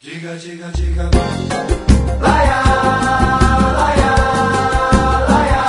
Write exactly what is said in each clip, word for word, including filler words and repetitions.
Diga, diga, diga. Laia, laia, laia.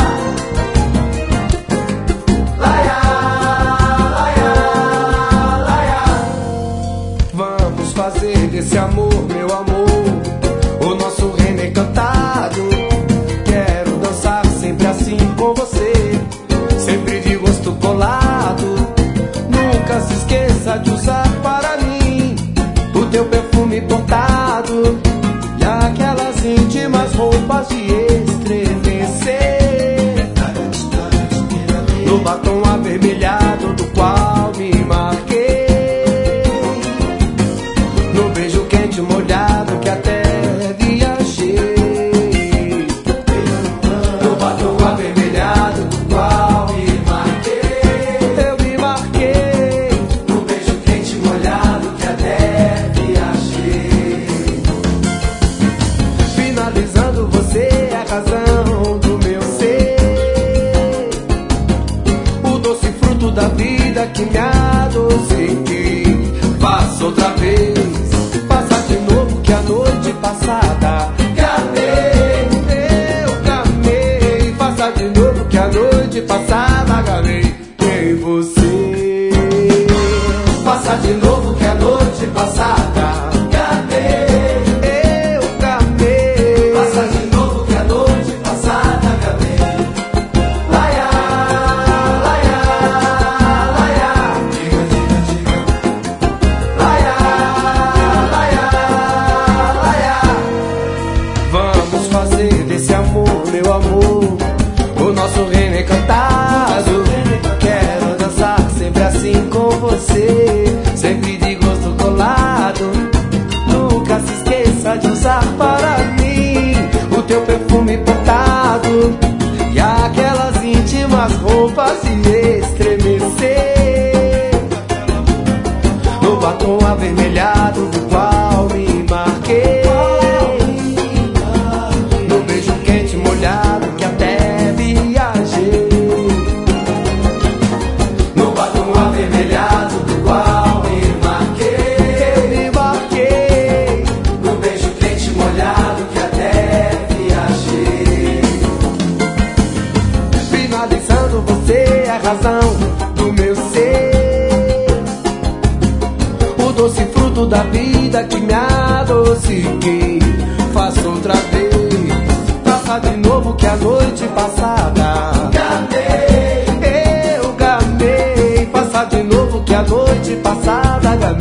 Laia, laia, laia. Vamos fazer desse amor, meu amor, o nosso reino encantado. Quero dançar sempre assim com você, sempre de gosto colado. Nunca se esqueça de usar para mim o teu perfume importado e aquelas íntimas roupas de estremecer. No batom avermelhado do qual me marquei, no beijo quente molhado que até viajei. No batom avermelhado do qual me marquei, eu me marquei. No beijo quente molhado que até viajei. Finalizando, você é a razão do meu ser, o doce fruto da vida que me adociquei. Faça outra vez, faça de novo que a noite passada gamei, eu gamei. Faça de novo que a noite passada gamei em você. Faça de novo que a noite passada gamei. Eu gamei. Faça de novo que a noite passada gamei. Laia, laia, laia. Diga, diga, diga. Laia, laia, laia. Vamos fazer desse amor, meu amor, o nosso reino encantado. Quero dançar sempre assim com você, sempre de gosto colado. Nunca se esqueça de usar para mim o teu perfume importado e aquelas íntimas roupas de estremecer. No batom avermelhado do qual me marquei, no beijo quente molhado que até viajei. No batom avermelhado do qual me marquei. Eu me marquei. No beijo quente molhado que até viajei. Finalizando, você é a razão do meu ser, o doce fruto da vida que me adociquei. Faça outra vez, faça de novo que a noite passada Gamei. eu gamei. Faça de novo que a noite passada gamei.